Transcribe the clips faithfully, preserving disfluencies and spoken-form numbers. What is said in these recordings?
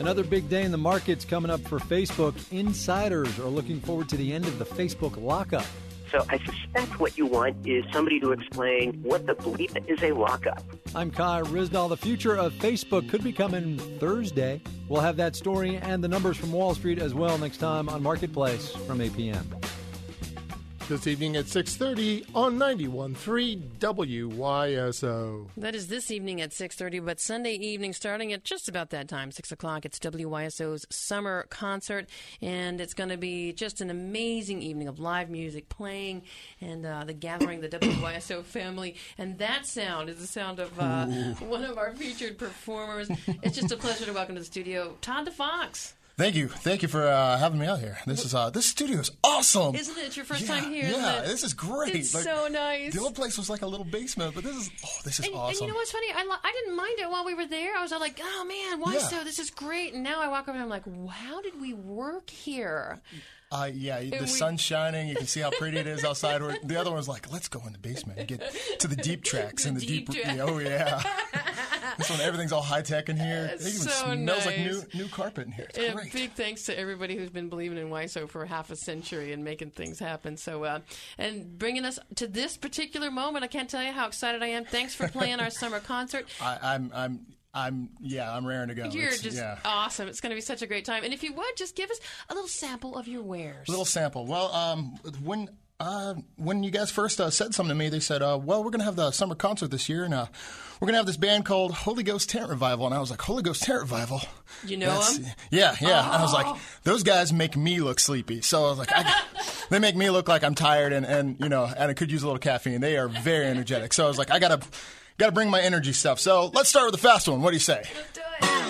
Another big day in the markets coming up for Facebook. Insiders are looking forward to the end of the Facebook lockup. So I suspect what you want is somebody to explain what the bleep is a lockup. I'm Kai Risdall. The future of Facebook could be coming Thursday. We'll have that story and the numbers from Wall Street as well next time on Marketplace from eight p.m. This evening at six thirty on ninety-one point three W Y S O. That is this evening at six thirty, but Sunday evening starting at just about that time, six o'clock, it's W Y S O's summer concert, and it's going to be just an amazing evening of live music playing and uh, the gathering, the W Y S O family, and that sound is the sound of uh, one of our featured performers. It's just a pleasure to welcome to the studio Todd DeFox. Thank you. Thank you for uh, having me out here. This is uh, this studio is awesome. Isn't it? It's your first yeah, time here. Yeah, isn't it? This is great. It's like, so nice. The old place was like a little basement, but this is oh, this is and, awesome. And you know what's funny? I, I didn't mind it while we were there. I was all like, oh man, why Yeah. so? This is great. And now I walk over and I'm like, how did we work here? Uh, yeah, the we- sun's shining. You can see how pretty it is outside. Where the other one's like, let's go in the basement and get to the deep tracks The and the deep deep. track. yeah, oh yeah. This one, everything's all high tech in here. It even so smells like nice. new new carpet in here. It's And great. big thanks to everybody who's been believing in Y S O for half a century and making things happen. So, uh, and bringing us to this particular moment, I can't tell you how excited I am. Thanks for playing our summer concert. I, I'm I'm I'm yeah, I'm raring to go. You're It's- just yeah. awesome. It's going to be such a great time. And if you would, just give us a little sample of your wares. Little sample. Well, um, when uh, when you guys first uh, said something to me, they said, uh, "Well, we're going to have the summer concert this year, and uh, we're going to have this band called Holy Ghost Tent Revival." And I was like, "Holy Ghost Tent Revival? You know That's- them? Yeah, yeah." And I was like, Oh. "Those guys make me look sleepy." So I was like, I, "They make me look like I'm tired, and, and you know, and I could use a little caffeine. They are very energetic." So I was like, "I gotta gotta bring my energy stuff." So let's start with the fast one. What do you say? Let's do it.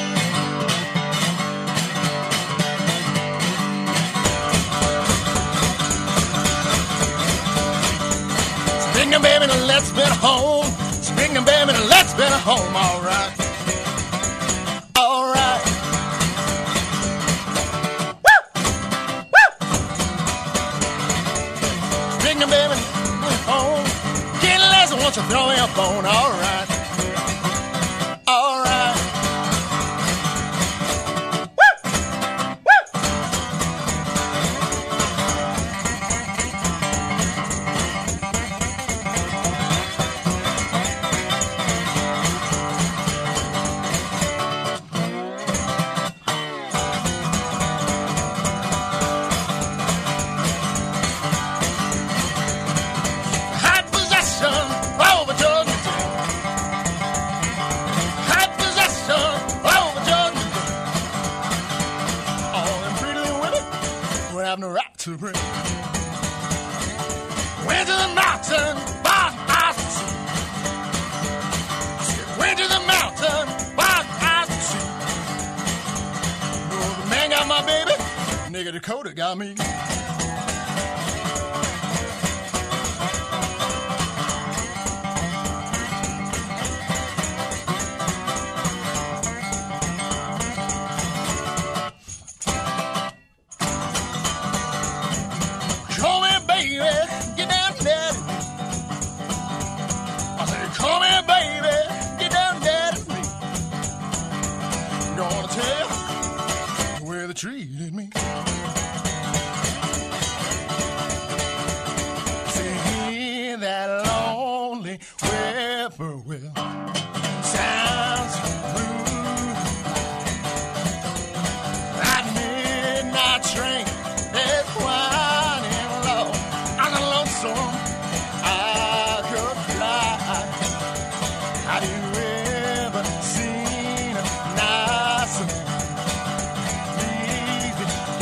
Spring them, baby, and let's been home. Spring them, baby, and let's been home. All right. All right. Woo! Woo! Spring them, baby, and let's been home. Get less and want you throw your phone. All right. All right. Woo! Woo! Hot possession over Georgia Tech. Hot possession over Georgia Tech. All them pretty little women would have no right to bring. Went to the mountain, bought ice and sea. I said, went to the mountain, bought ice and sea. No, the man got my baby, nigga Dakota got me. Come here, baby, get down there. I said, come here, baby, get down there to me. Gonna tell you where they treated me. See that lonely whippoorwill sounds blue. That midnight train is whining low. I'm a lonesome I could fly. Have you ever seen a nice leave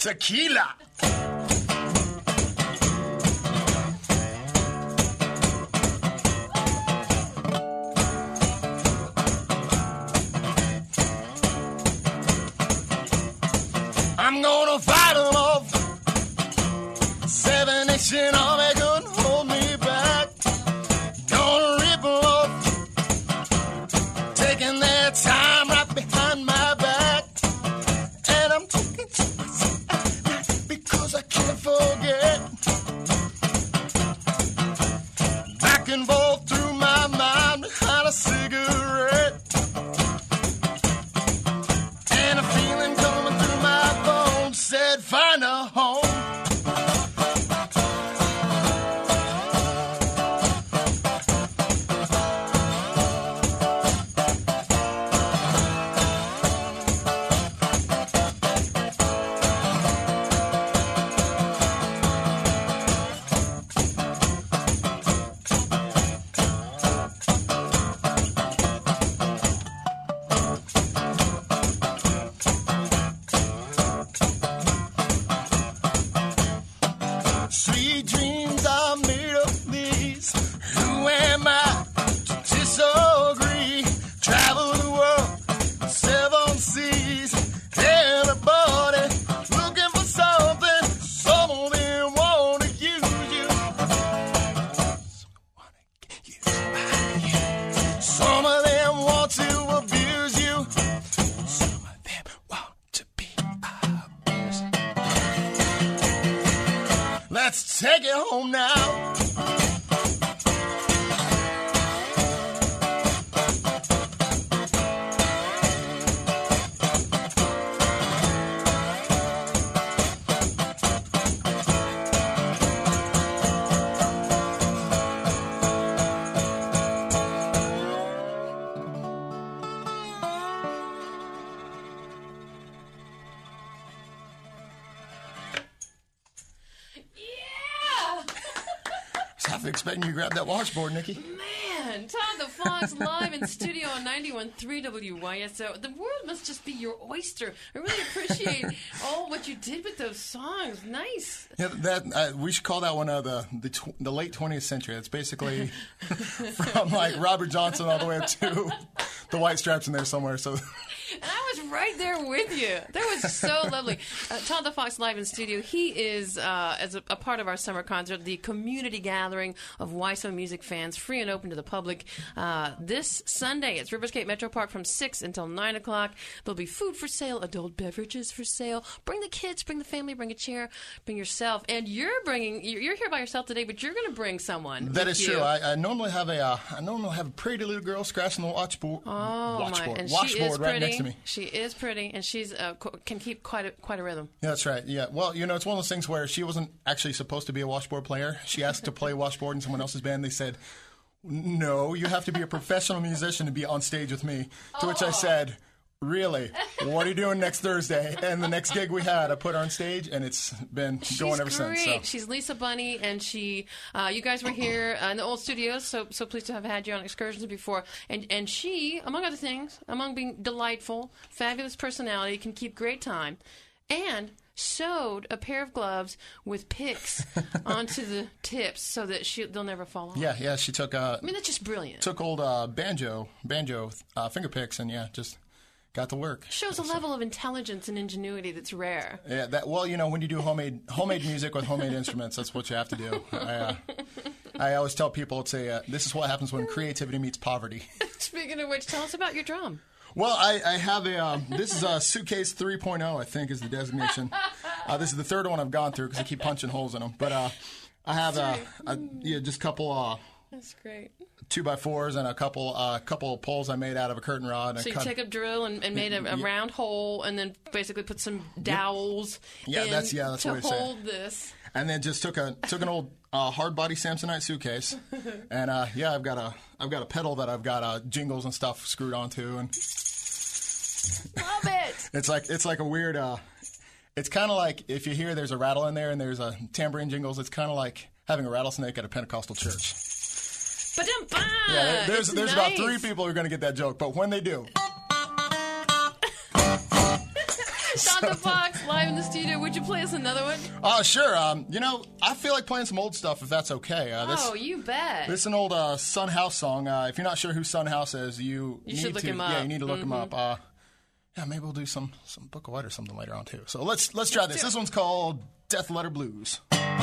tequila. I'm gonna fight them off. Seven Nation Army couldn't hold me back. Gonna rip them off. Taking their time right behind my back. And I'm talking to myself because I can't forget. Back and forth through my mind behind a cigarette. And a feeling coming through my bones said, find a home. Sweet dreams are made of these. Who am I to disagree? Travel the world, seven seas. Everybody looking for something. Some of them want to use you. Some of them want to abuse you. Some of them want to be abused. Let's take it home now. I was half expecting you to grab that washboard, Nikki. Man, Todd the Fox live in studio on ninety-one point three W Y S O. The world must just be your oyster. I really appreciate all what you did with those songs. Nice. Yeah, that uh, we should call that one uh, the the, tw- the late twentieth century. It's basically from like Robert Johnson all the way up to the White Stripes in there somewhere. So. And I was right there with you. That was so lovely. Uh, Todd the Fox live in studio. He is, uh, as a, a part of our summer concert, the community gathering of Y S O music fans, free and open to the public. Uh, this Sunday, it's Riverscape Metro Park from six until nine o'clock. There'll be food for sale, adult beverages for sale. Bring the kids, bring the family, bring a chair, bring yourself. And you're bringing, you're, you're here by yourself today, but you're going to bring someone. That with is you. true. I, I normally have a, uh, I normally have a pretty little girl scratching the watchboard, Oh, watchboard, my. And watchboard she is right pretty. next to me. She is pretty, and she's uh, qu- can keep quite a, quite a rhythm. Yeah, that's right. Yeah. Well, you know, it's one of those things where she wasn't actually supposed to be a washboard player. She asked to play washboard in someone else's band. They said, no, you have to be a professional musician to be on stage with me. To which I said, really? What are you doing next Thursday? And the next gig we had, I put her on stage, and it's been She's going ever great. since. So. She's Lisa Bunny, and she, uh, you guys were here uh, in the old studios, so so pleased to have had you on excursions before. And and she, among other things, among being delightful, fabulous personality, can keep great time, and sewed a pair of gloves with picks onto the tips so that she they'll never fall off. Yeah, yeah. She took uh, I mean, that's just brilliant. took old uh, banjo banjo uh, finger picks, and yeah, just got to work. Shows a level of intelligence and ingenuity that's rare. Yeah, that well, you know, when you do homemade homemade music with homemade instruments, that's what you have to do. I, uh, I always tell people, it's a uh, this is what happens when creativity meets poverty. Speaking of which, tell us about your drum. Well, I, I have a um, this is a Suitcase three point oh, I think is the designation. Uh, this is the third one I've gone through because I keep punching holes in them. But uh, I have uh, a, yeah, just a couple uh, That's great. two by fours and a couple uh, couple of poles I made out of a curtain rod. And So you cut, take a drill and, and made a, a Yeah. round hole, and then basically put some dowels Yeah, in that's- yeah, that's to what I say. hold this. and then just took a took an old uh, hard body Samsonite suitcase, and uh, yeah, I've got a I've got a pedal that I've got uh, jingles and stuff screwed onto, and Love it. it's like it's like a weird. Uh, it's kind of like if you hear there's a rattle in there and there's a tambourine jingles. It's kind of like having a rattlesnake at a Pentecostal church. Ba-dum-bum. Yeah, there- there's It's there's about nice. three people who are going to get that joke, but when they do, Doctor Fox, live in the studio. Would you play us another one? Oh, uh, sure. Um, you know, I feel like playing some old stuff if that's okay. Uh, this, oh, you bet. This is an old uh, Son House song. Uh, if you're not sure who Son House is, you, you need should look to. him up. Yeah, you need to look mm-hmm. him up. Uh, yeah, maybe we'll do some some Book of White or something later on too. So let's let's try this. This one's called Death Letter Blues.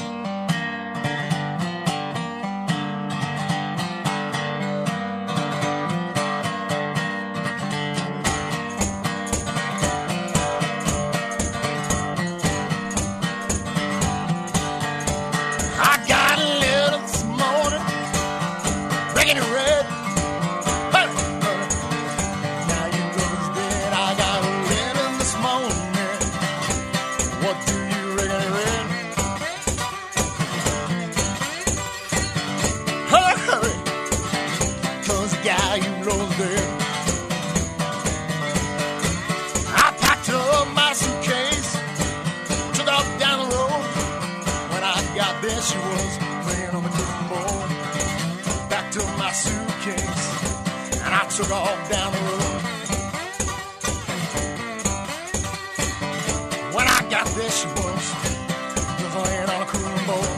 She was playing on the cooking back to my suitcase, and I took off down the road. When I got there, she was just laying on a cooling board.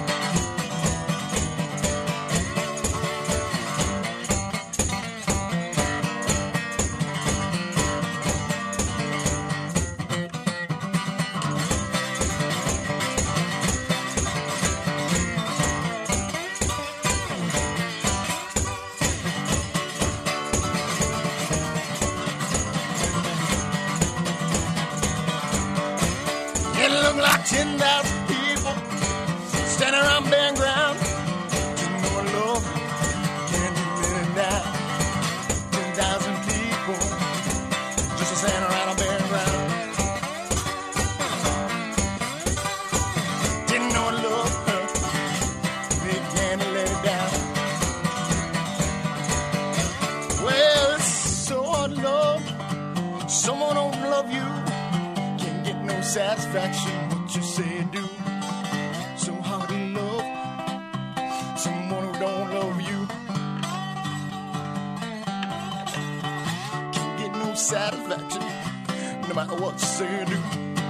Ten thousand people standing around bare ground. You know I love you, can't you let it down? Ten thousand people just standing around on bare ground. Didn't know I love her, they can't let it down. Well, it's so hard to love someone don't love you, can't get no satisfaction. You say and do so hard to love someone who don't love you. Can't get no satisfaction no matter what you say and do.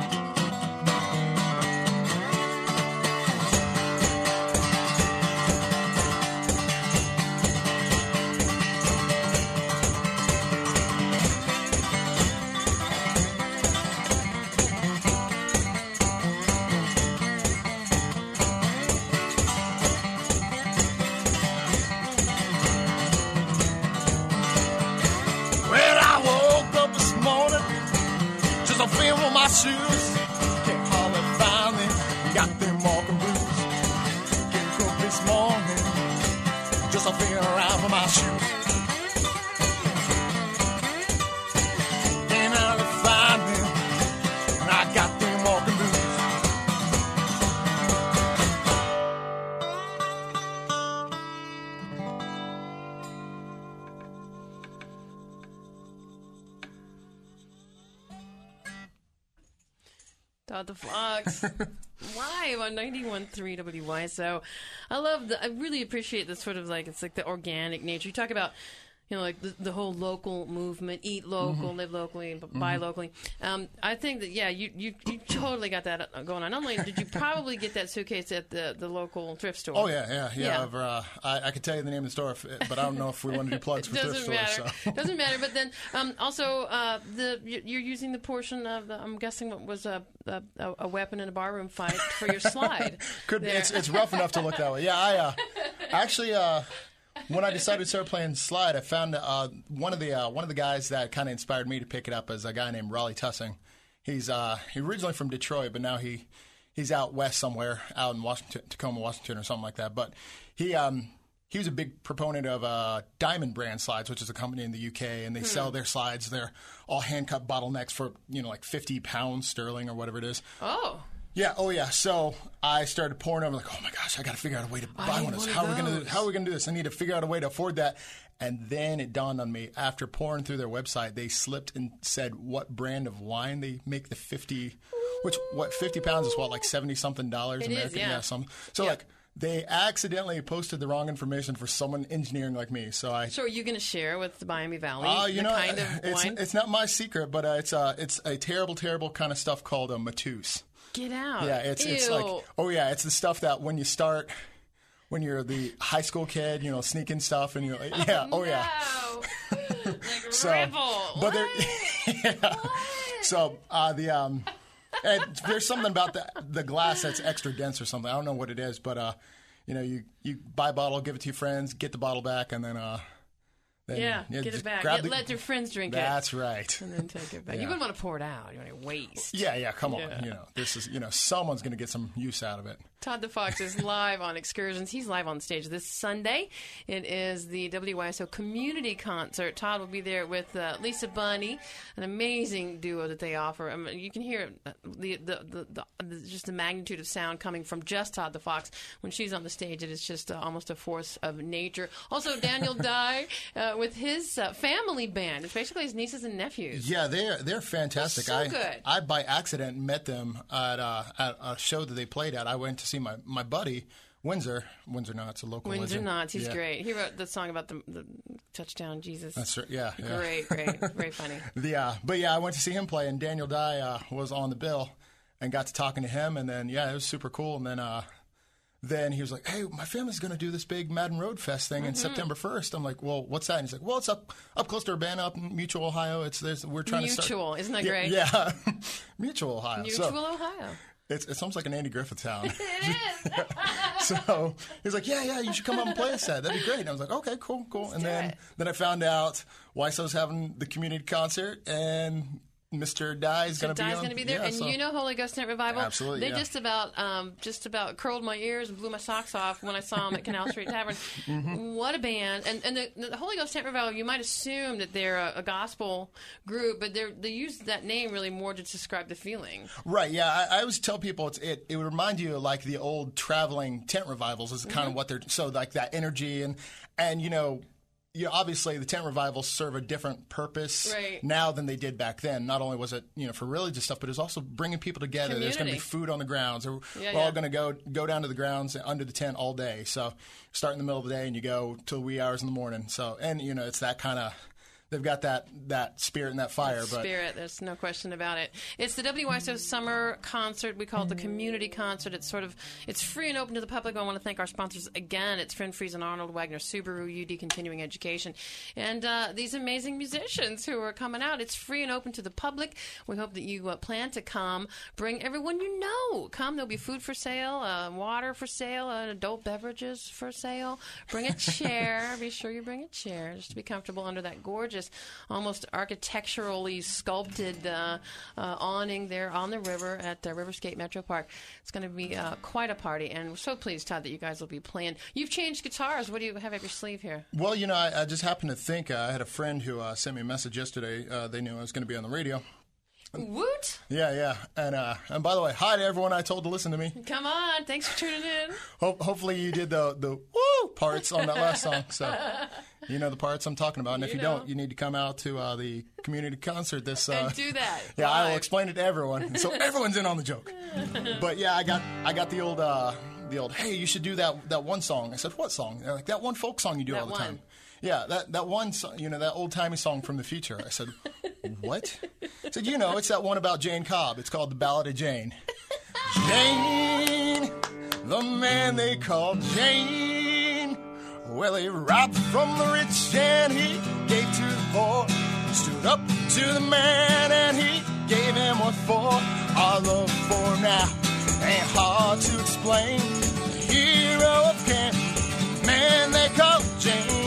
I feel on my shoes, can't hardly find them, got them walking blues. Getting cooked this morning, just a feel around for my shoes. Can't hardly find them, and I got them walking blues. Todd the Fox, live on ninety-one point three W Y S O. I love the, I really appreciate the sort of like, it's like the organic nature. You talk about, you know, like the, the whole local movement, eat local, mm-hmm. live locally, mm-hmm. buy locally. Um, I think that, yeah, you, you, you totally got that going on. Not only did you probably get that suitcase at the, the local thrift store. Oh, yeah, yeah, yeah. yeah. I've, uh, I, I could tell you the name of the store, if, but I don't know if we want to do plugs for thrift matter. stores. So. Doesn't matter. But then um, also, uh, the you're using the portion of, the, I'm guessing what was a, a, a weapon in a barroom fight for your slide. Could be. It's, it's rough enough to look that way. Yeah, I uh, actually... Uh, when I decided to start playing slide, I found uh, one of the uh, one of the guys that kind of inspired me to pick it up is a guy named Raleigh Tussing. He's uh, he originally from Detroit, but now he he's out west somewhere, out in Washington, Tacoma, Washington, or something like that. But he um, he was a big proponent of uh, Diamond Brand Slides, which is a company in the U K, and they hmm. sell their slides. They're all hand cut bottlenecks for you know like fifty pounds sterling or whatever it is. Oh. Yeah, oh yeah. So I started pouring over, like, oh my gosh, I got to figure out a way to buy one of those. How are we gonna do, how are we gonna do this? I need to figure out a way to afford that. And then it dawned on me after pouring through their website, they slipped and said what brand of wine they make the fifty, which what fifty pounds is what like seventy something dollars it American, is, yeah. yeah, some. So yeah. like They accidentally posted the wrong information for someone engineering like me. So I. So are you going to share with the Miami Valley Uh, you the know, kind of it's wine? it's not my secret, but uh, it's uh, it's a terrible, terrible kind of stuff called a Mateus. Get out. Yeah, it's it's Ew. like oh yeah, it's the stuff that when you start, when you're the high school kid, you know, sneaking stuff, and you're like, yeah, oh, no. yeah. Like So, rebel. but there, What? yeah. What? So uh, the um, and there's something about the the glass that's extra dense or something. I don't know what it is, but uh, you know, you you buy a bottle, give it to your friends, get the bottle back, and then uh. Then, Yeah, get just it back. grab Get, the- let your friends drink That's it. right. And then take it back. Yeah. You wouldn't want to pour it out. You want to waste. Yeah, yeah, come on. Yeah. You know, this is, you know, someone's going to get some use out of it. Todd the Fox is live on Excursions. He's live on stage this Sunday. It is the W Y S O Community Concert. Todd will be there with uh, Lisa Bunny, an amazing duo that they offer. I mean, you can hear uh, the, the, the, the, the just the magnitude of sound coming from just Todd the Fox. When she's on the stage, it is just uh, almost a force of nature. Also, Daniel Dye uh, with his uh, family band. It's basically his nieces and nephews. Yeah, they're they're fantastic. They're so I good. I by accident met them at, uh, at a show that they played at. I went to see my, my buddy Windsor Windsor Knots, a local Windsor legend. Knots, he's Yeah. great. He wrote the song about the, the touchdown Jesus. That's right. Yeah, yeah. Great, great, very funny. The uh, but yeah, I went to see him play, and Daniel Dye uh, was on the bill, and got to talking to him, and then yeah, it was super cool. And then uh, then he was like, "Hey, my family's going to do this big Madden Road Fest thing Mm-hmm. in September first." I'm like, "Well, what's that?" And he's like, "Well, it's up up close to Urbana, up in Mutual, Ohio. It's there's we're trying to start Mutual, isn't that yeah, great? Yeah, Mutual, Ohio. Mutual, so, Ohio. It's, it's almost like an Andy Griffith town. It is. So he's like, yeah, yeah, you should come up and play a set. That'd be great. And I was like, okay, cool, cool. and do then it. then I found out Y S O's having the community concert, and Mister Dye is going to be Di's on. going to be there, yeah, and so- you know Holy Ghost Tent Revival. Absolutely, They yeah. just about, um, just about curled my ears and blew my socks off when I saw them at Canal Street Tavern. Mm-hmm. What a band! And and the, the Holy Ghost Tent Revival, you might assume that they're a, a gospel group, but they they use that name really more to describe the feeling. Right, yeah. I, I always tell people it's, it it would remind you of like the old traveling tent revivals is kind Mm-hmm. of what they're so like that energy and and you know. You know, obviously, the tent revivals serve a different purpose Right. now than they did back then. Not only was it, you know, for religious stuff, but it was also bringing people together. There's going to be Community. food on the grounds. We're, Yeah, we're all yeah. going to go go down to the grounds under the tent all day. So start in the middle of the day and you go till wee hours in the morning. So and you know, it's that kind of. They've got that, that spirit and that fire. But Spirit, there's no question about it. It's the W Y S O Summer Concert. We call it the Community Concert. It's sort of, it's free and open to the public. I want to thank our sponsors again. It's Friend Freeze and Arnold Wagner Subaru, U D Continuing Education, and uh, these amazing musicians who are coming out. It's free and open to the public. We hope that you uh, plan to come. Bring everyone you know. Come. There'll be food for sale, uh, water for sale, uh, adult beverages for sale. Bring a chair. Be sure you bring a chair just to be comfortable under that gorgeous, almost architecturally sculpted uh, uh, awning there on the river at uh, Riverscape Metro Park. It's going to be uh, quite a party, and we're so pleased, Todd, that you guys will be playing. You've changed guitars. What do you have up your sleeve here? Well, you know, I, I just happened to think uh, I had a friend who uh, sent me a message yesterday. Uh, they knew I was going to be on the radio. Woot! Yeah, yeah. And uh, and by the way, hi to everyone I told to listen to me. Come on. Thanks for tuning in. Ho- hopefully you did the the woo parts on that last song. So you know the parts I'm talking about. And if You you know. don't, you need to come out to uh, the community concert this. Uh, And do that. Yeah, I will live. explain it to everyone, so everyone's in on the joke. But yeah, I got I got the old uh, the old. Hey, you should do that that one song. I said, what song? They're like, that one folk song you do That all the one. time. Yeah, that that one song, you know, that old timey song from the future. I said, what? I said, you know, it's that one about Jane Cobb. It's called The Ballad of Jane. Jane, the man they called Jane. Well, he robbed from the rich and he gave to the poor. Stood up to the man and he gave him what for. Our love for now ain't hard to explain. The hero of camp, man they call Jane.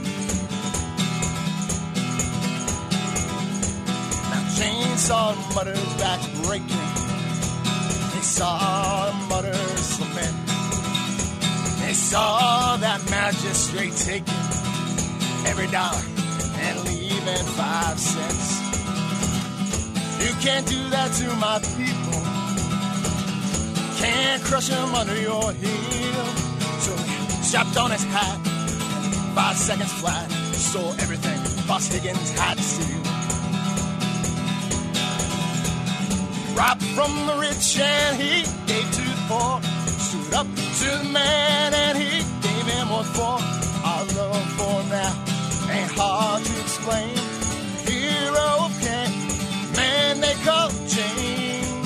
Now Jane saw the mother's back breaking. They saw the mother's lament. They saw that magistrate taking every dollar and leaving five cents. You can't do that to my people. Can't crush him under your heel. So he strapped on his hat, five seconds flat, stole everything Boss Higgins had to steal. Robbed from the rich and he gave to the poor. Stood up to the man hard to explain. Hero of Kent, man they call Jane.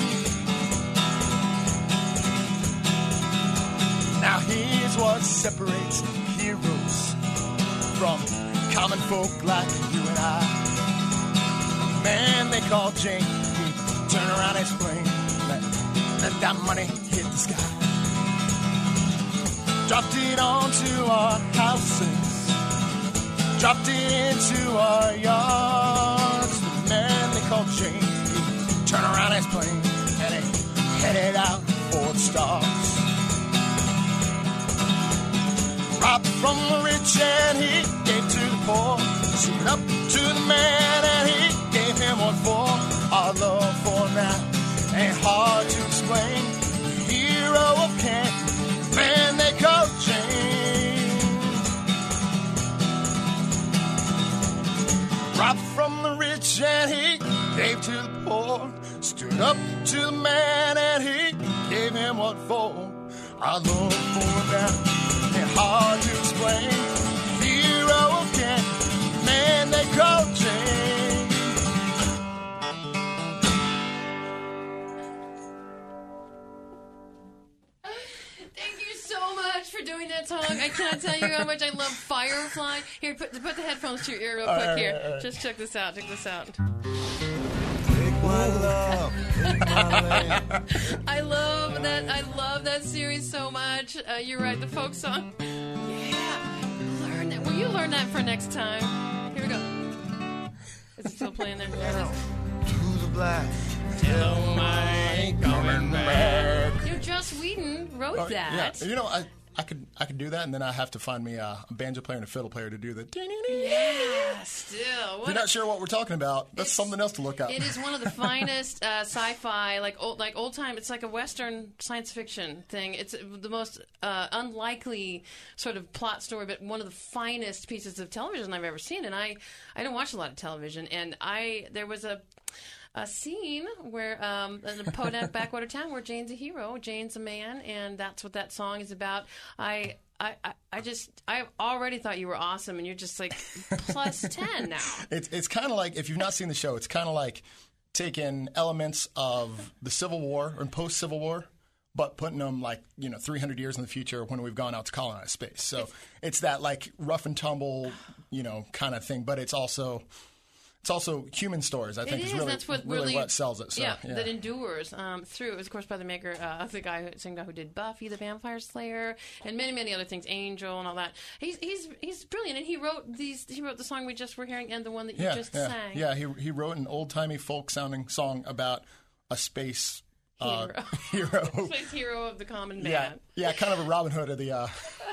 Now here's what separates heroes from common folk like you and I. Man they call Jane, he turn around his plane, let, let that money hit the sky. Dropped it onto our houses, dropped it into our yards. The man they call Jane, he turn around his plane and he headed out for the stars. Robbed from the rich and he gave to the poor. Stood up to the man and he gave him what for. Our love for now ain't hard to explain. The hero of Kent, man they call Jane. Robbed from the rich and he gave to the poor. Stood up to the man and he gave him what for. Our love for now ain't hard to explain. The hero of Kent, man they call Jane. Thank you so much for doing that song. I cannot tell you how much I love Firefly. Here, put, put the headphones to your ear real quick. right, Here, all right. just check this out. Check this out. Take my love, take my land. I love that. I love that series so much. Uh, you're right, the folk song. Yeah, learn that. Will you learn that for next time? Here we go. Is it still playing there? There it is. To the black. Tell my coming back. You know, Joss Whedon wrote Oh, that. Yeah, you know, I, I could I could do that, and then I have to find me a, a banjo player and a fiddle player to do the. Yeah, still. If What you're a- not sure what we're talking about, that's It's- something else to look up. It is one of the finest uh, sci-fi, like old, like old time. It's like a Western science fiction thing. It's the most uh, unlikely sort of plot story, but one of the finest pieces of television I've ever seen. And I, I don't watch a lot of television, and I there was a. A scene where um, in a Podunk backwater town where Jane's a hero, Jane's a man, and that's what that song is about. I, I, I- I just, I already thought you were awesome, and you're just like plus ten now. It's it's kind of like, if you've not seen the show, it's kind of like taking elements of the Civil War and post Civil War, but putting them like, you know, three hundred years in the future when we've gone out to colonize space. So it's that like rough and tumble, you know, kind of thing, but it's also. It's also human stories, I think, It is is. really, That's what really, really what sells it. So, yeah, yeah. that endures um, through. It was, of course, by the maker uh, of the guy, who, same guy who did Buffy the Vampire Slayer, and many, many other things, Angel and all that. He's he's he's brilliant, and he wrote these. He wrote the song we just were hearing, and the one that you yeah, just yeah, sang. yeah. He he wrote an old timey folk sounding song about a space uh, hero. Space hero of the common man. yeah, yeah, kind of a Robin Hood of the uh,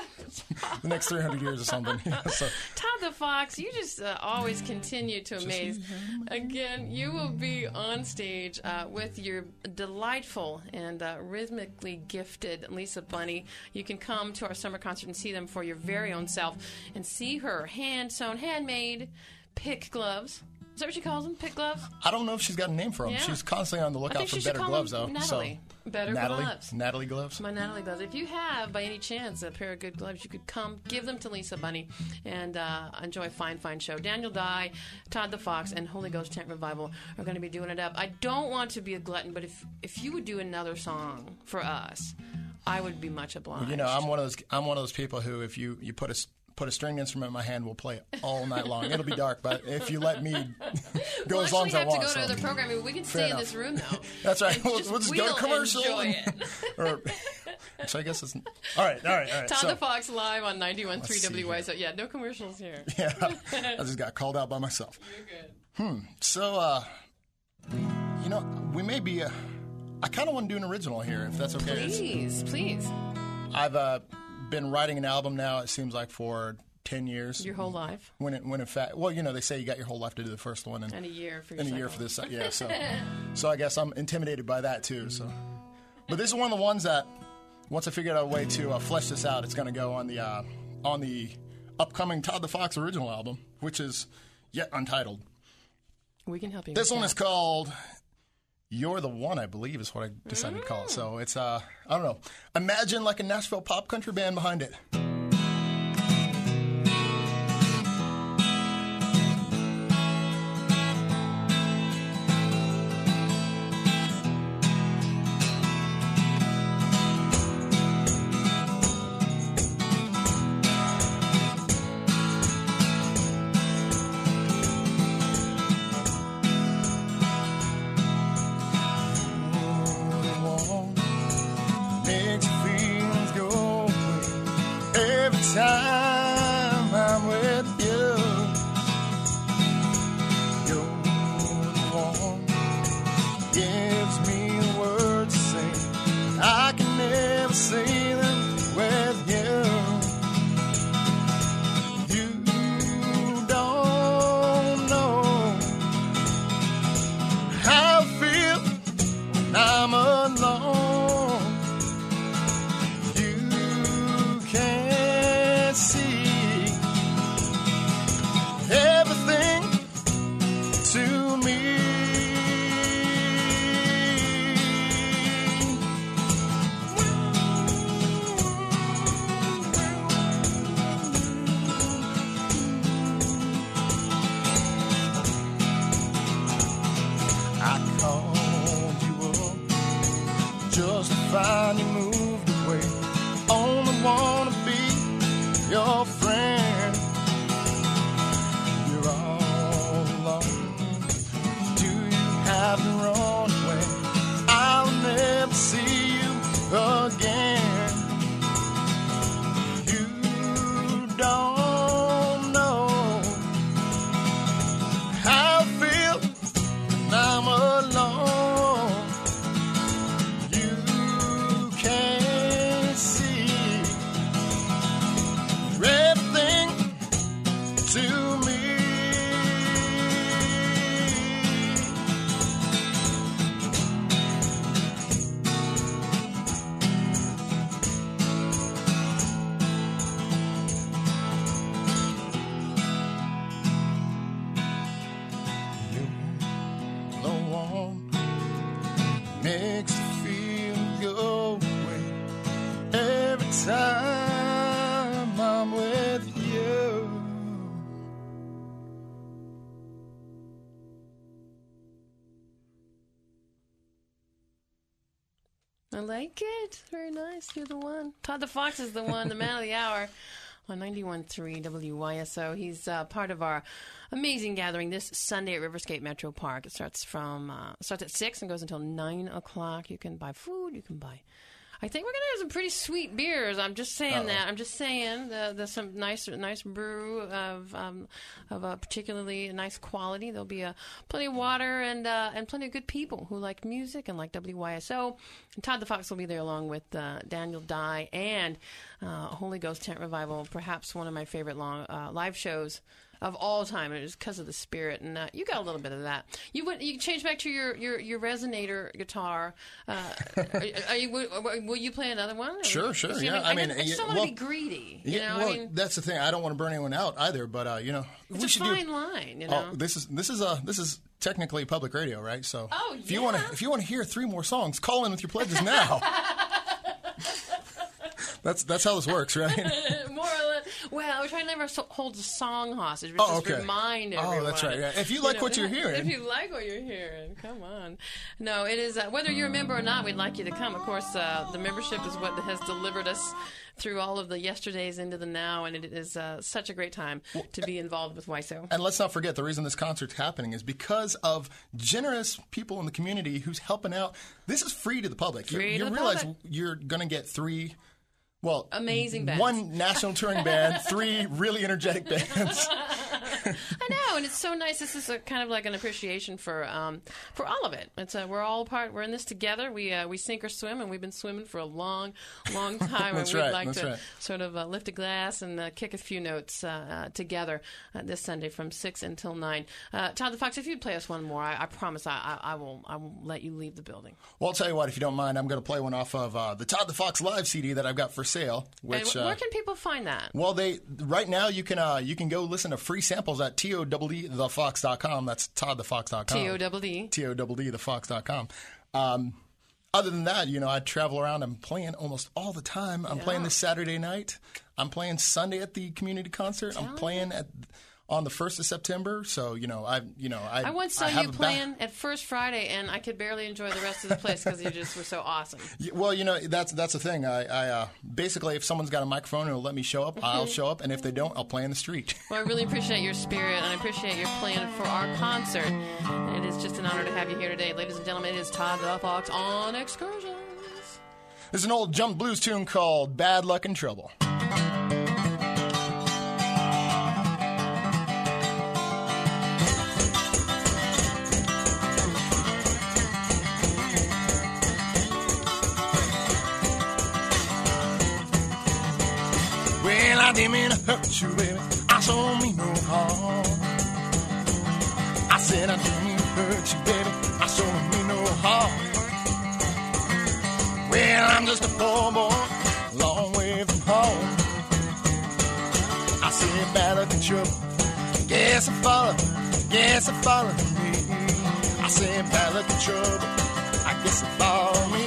the next three hundred years or something. Yeah, so. Todd the Fox, you just uh, always continue to amaze. Again, you will be on stage uh, with your delightful and uh, rhythmically gifted Lisa Bunny. You can come to our summer concert and see them for your very own self and see her hand-sewn, handmade pick gloves. Is that what she calls them? Pick gloves? I don't know if she's got a name for them. Yeah. She's constantly on the I lookout think for she should better call gloves, them though. Natalie. So. Better Natalie, gloves. Natalie gloves. My Natalie gloves. If you have, by any chance, a pair of good gloves, you could come, give them to Lisa Bunny, and uh, enjoy a fine, fine show. Daniel Dye, Todd the Fox, and Holy Ghost Tent Revival are going to be doing it up. I don't want to be a glutton, but if if you would do another song for us, I would be much obliged. You know, I'm one of those. I'm one of those people who, if you, you put a put a string instrument in my hand, will play it all night long. It'll be dark, but if you let me go we'll as long as I have want, to go so. to another programming. We can stay in enough. this room though. That's right. And We'll, we'll just go to we'll commercial. enjoy and- it. or, so I guess it's all right. All right. All right. Todd so, the Fox live on ninety-one point three Let's see W Y. So yeah, no commercials here. yeah, I just got called out by myself. You're good. So, uh, you know, we may be. Uh, I kind of want to do an original here, if that's okay. It's- Please, please. I've uh, been writing an album now. It seems like for ten years. Your whole life. When, it, when in fact, well, you know, they say you got your whole life to do the first one, and, And a year for your and a year second for one. this. Yeah, so, so I guess I'm intimidated by that too. So, but this is one of the ones that once I figured out a way to uh, flesh this out, it's going to go on the uh, on the upcoming Todd the Fox original album, which is yet untitled. We can help you. This with one that. is called "You're the One," I believe, is what I decided to call it. So it's uh, I don't know. Imagine like a Nashville pop country band behind it. time I'm with you. You're the one gives me the words to say. I can never say them with you. You don't know how I feel when I'm alone. You can't see everything to me. Just to find you moved away. Only wanna be your friend. You're all alone. Do you have your own way? I'll never see you again. You don't know how I feel when I'm alone. Makes me feel your way every time I'm with you. I like it. Very nice. You're the one. Todd the Fox is the one, the man of the hour on ninety-one point three W Y S O. He's uh, part of our amazing gathering this Sunday at Riverscape Metro Park. It starts from uh, starts at six and goes until nine o'clock. You can buy food. You can buy. I think we're gonna have some pretty sweet beers. I'm just saying Uh-oh. that. I'm just saying the, there's some nice, nice brew of um, of a particularly nice quality. There'll be a plenty of water and uh, and plenty of good people who like music and like W Y S O. And Todd the Fox will be there along with uh, Daniel Dye and uh, Holy Ghost Tent Revival. Perhaps one of my favorite long uh, live shows of all time. It was because of the spirit, and uh, you got a little bit of that. You went, you changed back to your, your, your resonator guitar. Uh, are, are you, will, will you play another one? Sure, sure. Yeah, I, I mean, I just don't well, want to be greedy. You yeah, know, well, I mean, that's the thing. I don't want to burn anyone out either. But uh, you know, it's we a should fine do, line. You know, oh, this is this is a this is technically public radio, right? So, oh, if yeah. you want to if you want to hear three more songs, call in with your pledges now. That's that's how this works, right? More or less. Well, we're trying to never so- hold the song hostage, but oh, just okay. remind everyone. Oh, that's right. Yeah. If you like you know, what you're hearing. If you like what you're hearing, come on. No, it is, uh, whether you're a member or not, we'd like you to come. Of course, uh, the membership is what has delivered us through all of the yesterdays into the now, and it is uh, such a great time well, to be involved with W Y S O. And let's not forget, the reason this concert's happening is because of generous people in the community who's helping out. This is free to the public. Free you to you the realize public. You're going to get three... Well, amazing bands. One national touring band, three really energetic bands. I know, and it's so nice. This is a kind of like an appreciation for um, for all of it. It's a, we're all part. We're in this together. We uh, we sink or swim, and we've been swimming for a long, long time. That's and we'd right. like That's to right. sort of uh, lift a glass and uh, kick a few notes uh, uh, together uh, this Sunday from six until nine. Uh, Todd the Fox, if you'd play us one more, I, I promise I, I, I will I will let you leave the building. Well, I'll tell you what. If you don't mind, I'm going to play one off of uh, the Todd the Fox live C D that I've got for sale. Which and where can people find that? Well, they right now you can uh, you can go listen to free samples at T O W D the fox dot com. That's todd the fox dot com. T O W D T O W D the fox dot com. Um, other than that, you know, I travel around. I'm playing almost all the time. I'm yeah. playing this Saturday night. I'm playing Sunday at the community concert. Tell I'm playing me. at on the first of September. So you know, I you know I I once saw I have you a ba- playing at First Friday, and I could barely enjoy the rest of the place because you just were so awesome. Well, you know, that's that's the thing. I, I uh, basically, if someone's got a microphone and will let me show up, I'll show up, and if they don't, I'll play in the street. Well, I really appreciate your spirit, and I appreciate your playing for our concert. And it is just an honor to have you here today. Ladies and gentlemen, it is Todd the Fox on Excursions. There's an old jump blues tune called Bad Luck and Trouble. I didn't mean to hurt you, baby. I sure mean no harm. I said I didn't mean to hurt you, baby. I sure mean no harm. Well, I'm just a poor boy, long way from home. I said bad luck and trouble. Guess I follow, guess I follow me. I said bad luck and trouble. I guess it follow me.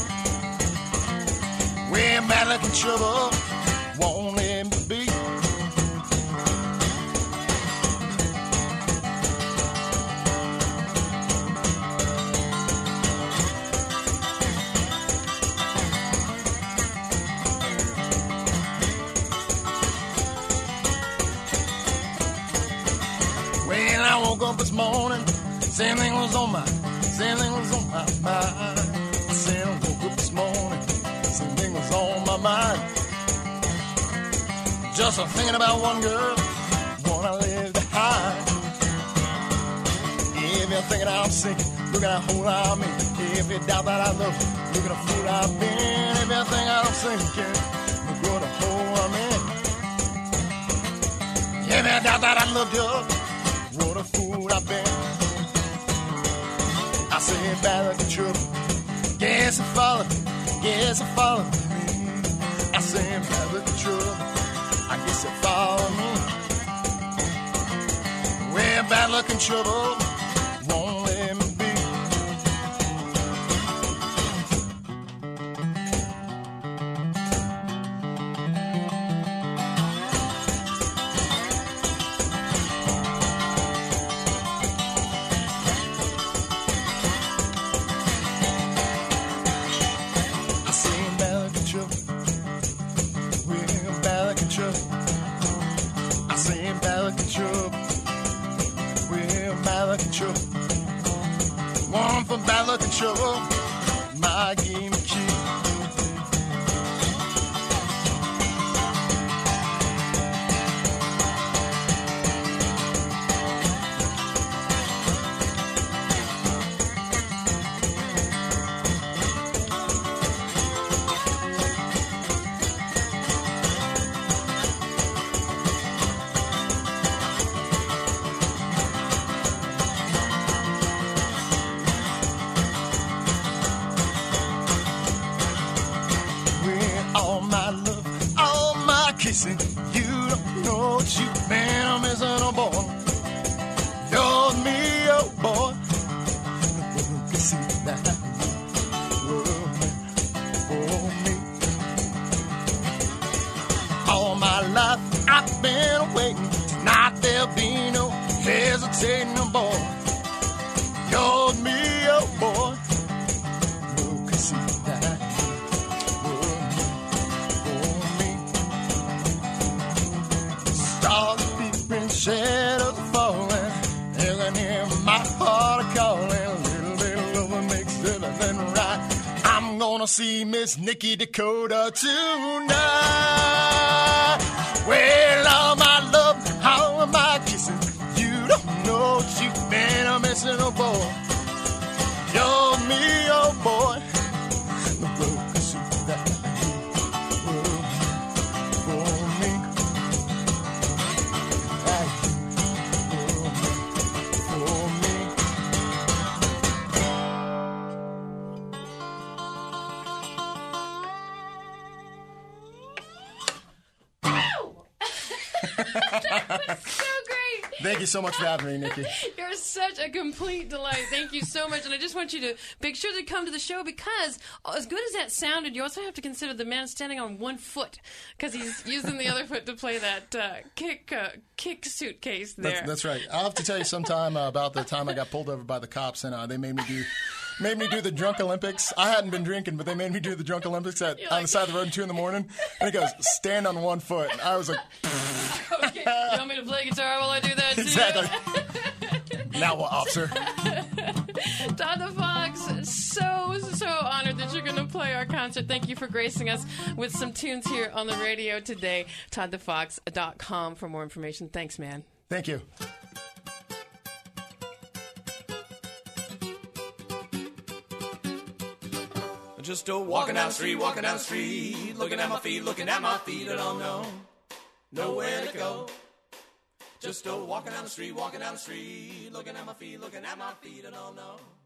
Well, bad luck and trouble won't let me be. Well, I woke up this morning, same thing was on my, same thing was on my mind. I said I woke up this morning, same thing was on my mind. Just a thinking about one girl, one I left behind. If you're thinking I'm sinking, look at how whole I'm in. If you doubt that I love you, look at the fool I've been. If you think I'm sinking, look at the hole I'm in. If you doubt that I love you, what a fool I've been. I said bad luck and trouble. Guess I follow me. Guess I follow me. I said bad luck and trouble. I guess it follow me. Well, bad luck and trouble won't let me be. One for bad luck and trouble, my game of key. You don't know what you've been, I'm missing a boy. You're me, oh boy. You can see that. Oh, me. All my life I've been waiting. Tonight there'll be no hesitating, oh boy. You're me, oh boy. You can see that. Shadows falling, and I hear my heart calling. Little bit of love makes everything right. I'm gonna see Miss Nikki Dakota tonight. Well, all my love, all of my kissing, you don't know what you've been a missing, oh boy. You're me, oh boy. The road can see that. Thank you so much for having me, Nikki. You're such a complete delight. Thank you so much. And I just want you to make sure to come to the show because as good as that sounded, you also have to consider the man standing on one foot because he's using the other foot to play that uh, kick uh, kick suitcase there. That's, that's right. I'll have to tell you sometime uh, about the time I got pulled over by the cops and uh, they made me do... Made me do the drunk Olympics. I hadn't been drinking, but they made me do the drunk Olympics at, like, on the side of the road at two in the morning. And it goes, stand on one foot. And I was like, okay. You want me to play guitar while I do that too? Exactly. Now what, officer? Todd the Fox, so, so honored that you're going to play our concert. Thank you for gracing us with some tunes here on the radio today. Todd the Fox dot com for more information. Thanks, man. Thank you. Just a walking down the street, walking down the street, looking at my feet, looking at my feet, I don't know. nowhere to go. Just a walking down the street, walking down the street, looking at my feet, looking at my feet, and oh no.